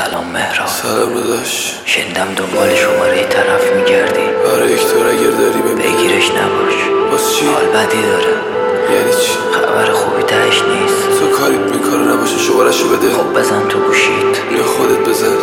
سلام مهران. سلام داداش. شنیدم دنبال شماره طرف میگردی. آره یک طور اگر داری بگیرش نباش. باز چی؟ حال بدی داره. یعنی چی؟ خبر خوبی تهش نیست. تو کاریت میکنه نباشه شماره‌شو بده. خب بزن تو گوشیت یا خودت بزن.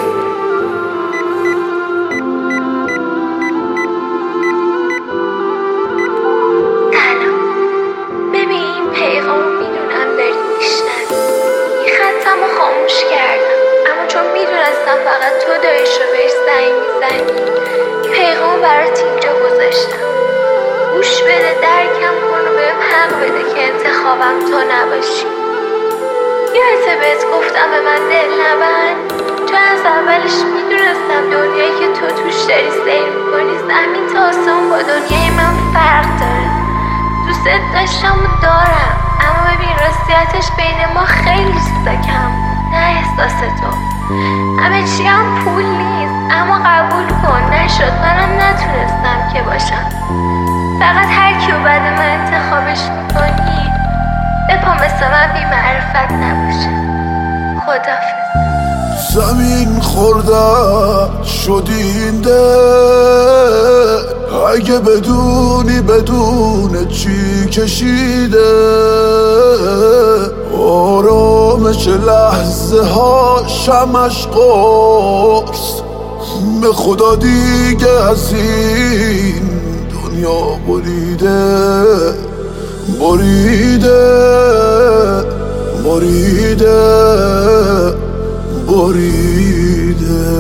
خاموش کردم، اما چون میدونستم فقط تو داریش رو بهش زنگ میزنی پیغام برات اینجا گذاشتم. گوش بده، درکم کن و بهم حق بده که انتخابم تو نباشی. یادته بهت گفتم به من دل نبند، چون از اولش میدونستم دنیایی که تو توش داری سیر میکنی زمین تا آسمون با دنیای من فرق داره. دوست داشتم و دارم، اما ببین راستیتش بین ما خیلی چیزا کم بود، نه احساس تو. همه چی هم پول نیست، اما قبول کن نشد، منم نتونستم که باشم. فقط هر کیو بعد من انتخابش میکنی بپا مثل من بی معرفت نباشه. خدافظ. زمین خورده شدی این دل، اگه بدونی بدون چی کشیده، آرامش لحظه ها شمش قرص، به خدا دیگه از این دنیا بریده بریده بریده بریده.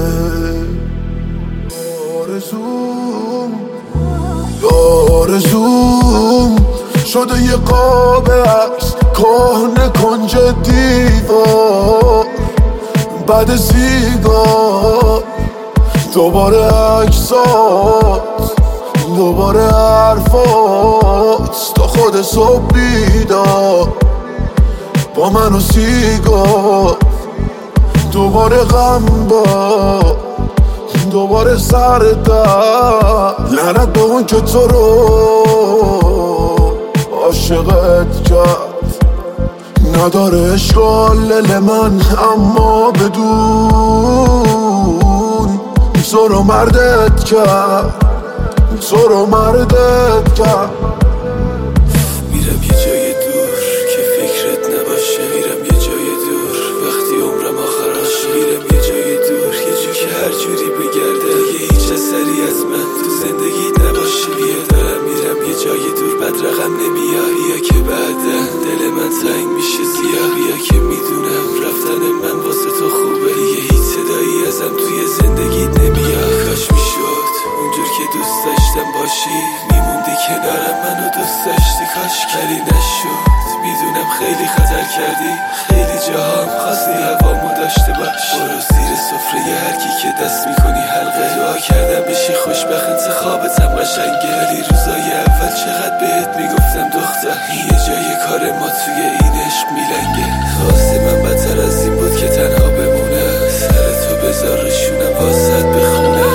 آرزوم شده یه قاب عکس کهنه کنج دیوار، بعد سیگار دوباره عکسات، دوباره حرفات، تا خود صبح بیدار با من و سیگار، دوباره غم با دوباره سر در. لعنت به اون که تو رو عاشقت کرد، نداره اشکال دل من، اما بدون تو رو مردت کرد، تو رو مردت کرد. میرم یه جای دور که فکرت نباشه، میرم یه جای دور وقتی عمرم آخراش، میرم یه جای دور یه جو که هر جوری بگرده دیگه هیچ اثری از من تو زندگیت نباشه. بیا دارم میرم یه جای دور، بد رقم نمیای، بیا که بعدا دل من تنگ میشه زیاد، بیا که میدونم رفتن من واسه تو خوبه، دیگه هیچ صدایی ازم توی زندگیت نمیاد. کاش میشد اونجور که دوست داشتم باشی، میموندی کنارم منو دوست داشتی، کاش کاری نشد. میدونم خیلی خطر کردی، خیلی جاها خواستی هوامو داشته باش. برو زیر سفره هر کی که دست میکنی حلقه، دعا کردم بشی خوشبخت انتخابتم قشنگه، ولی روزای اول چقدر بهت میگفتم دختر یه جای کار ما توی این عشق میلنگه. خواسته من بدتر از این بود که تنها بمونه، سر تو بذار روشونم واسط بخونه.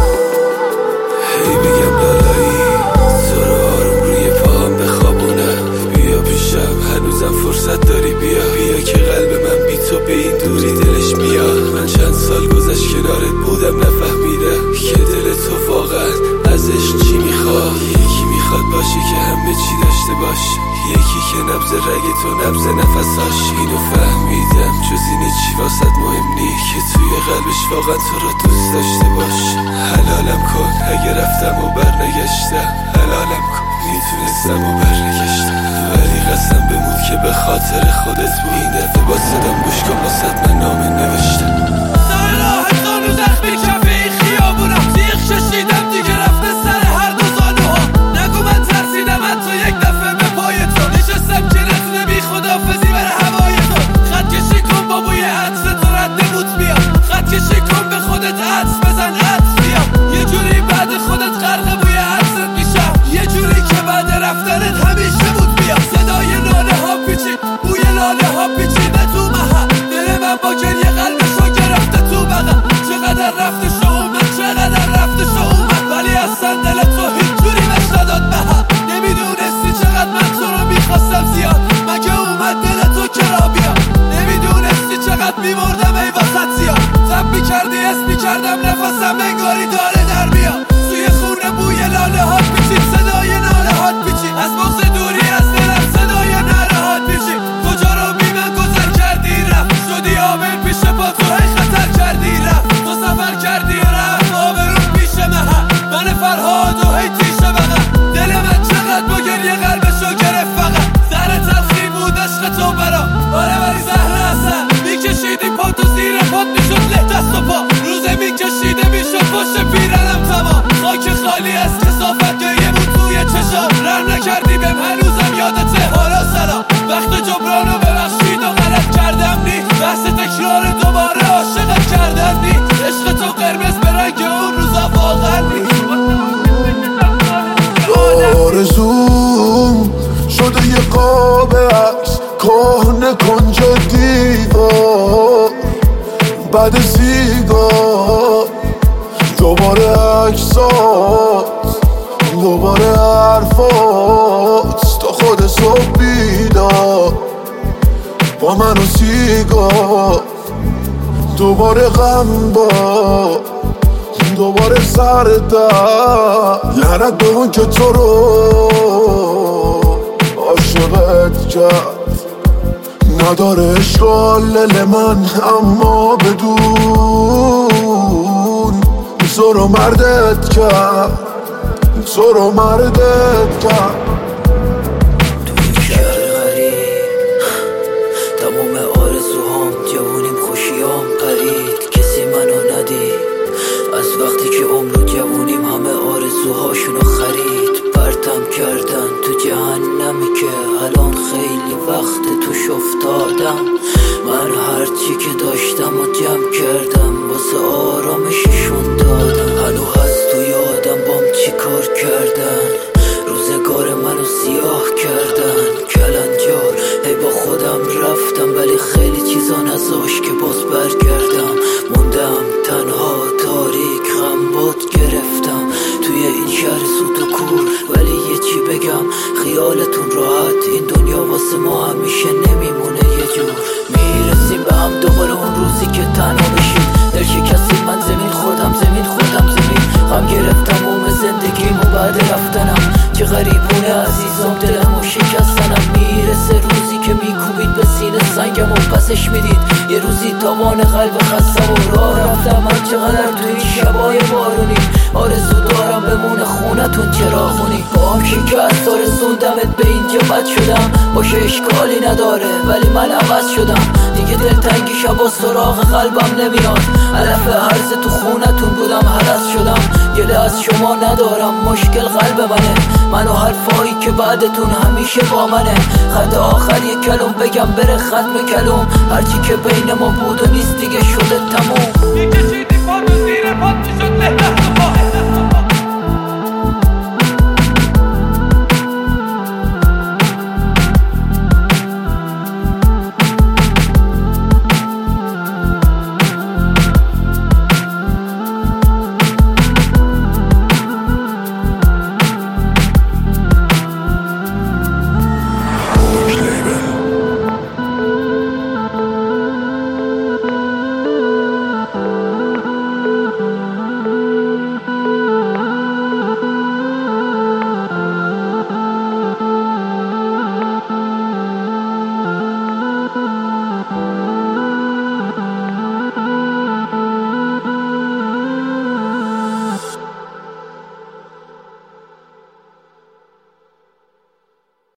هی بگم لالایی تو رو آروم روی پاهم بخوابونم، بیا پیشم هنوزم فرصت داری، بیا بیا که قلب من بی تو به این دوری دلش میاد. من چند سال گذشت کنارت بودم نفهمیدم که دل تو واقعا ازش چی میخواد. یکی میخواد باشه که همه چی داشته باشه، یکی که نبض رگ تو نبض نفساش. اینو فهمیدم جز اینه چی واسد مهم نی، که توی قلبش واقعا تو رو دوست داشته باش. حلالم کن اگه رفتم و برنگشتم، حلالم کن میتونستم و برنگشتم، ولی قسم بمون که به خاطر خودت بود. این دفعه با صدام گوش کن واسد من نامه نوشتم. راه خانو زخمی کفه این خیابونم، تیغ ششیدم دیگه رفته سر هر دو زانوها. نگو من ترسیدم حتی یک دفعه به پای تو، نشستم که نتونه بی خدافزی بره هوای تو. خط کشی کن با بوی عطر تو رد نموت بیام، خط کشی کن به خودت عطر بزن عطر بیام. یه جوری بعد خودت غرق بوی عطرت میشم، یه جوری که بعد رفتنت همیشه بود بیام. صدای ناله ها پیچید، بوی لاله ها پیچیده تو محل، دل من با گریه قلبشو دیوار بعد سیگار دوباره عکسات دوباره حرفات تا خود صبح بیدار با من و سیگار دوباره غم با دوباره سر در لعنت به اون که تو رو عاشقت کرد نداره اشکال من اما بدون تو رو مردت کرد تو رو مردت کرد توی شهر غریب تموم آرزوهام جوونیم خوشیام پرید کسی منو ندید از وقتی که عمر و جوونیم همه آرزوهاشونو خرید پرتم کردن تو جهنمی که الان خیلی وقت توش افتادم من هرچی که داشتم و جمع کردم واسه آرامششون دادم هنو هست تو یادم بام چی کار کردن روزگار منو سیاه کردن کلنجار هی با خودم رفتم ولی خیلی چیزا نذاش که باز برگردم موندم تنها تاریک غم باد گرفتم توی این شهر سوت و کور ولی یه چی بگم خیالتون راحت این دنیا واسه ما همیشه نمیمونه یه جور میرسیم به هم دوباره اون روزی که تنها بشیم در شکستیم من زمین خودم غم گرفتم اوم زندگیم و بعد رفتنم چه غریبونه عزیزم دلم و شکستنم میرسه روزی که میکوبید به سینه سنگم و پسش میدید یه روزی تاوان قلب خستم و راه رفتم من چقدر توی این شبای بارونی آرزو دارم بمونه خونتون چراغونی با هم شکست رسوندمت به اینجا بد شدم باشه اشکالی نداره ولی من عوض شدم دیگه دلتنگی شبا سراغ قلبم نمیاد علف هرز تو خونتون بودم هرس شدم گله از شما ندارم مشکل قلب منو حرفایی که بعدتون همیشه با منه خط آخر یک کلم بگم بره ختم کلم هرچی که بین ما بود و نیست دیگه شده تموم میکشیدی پا تو زیر پات میشد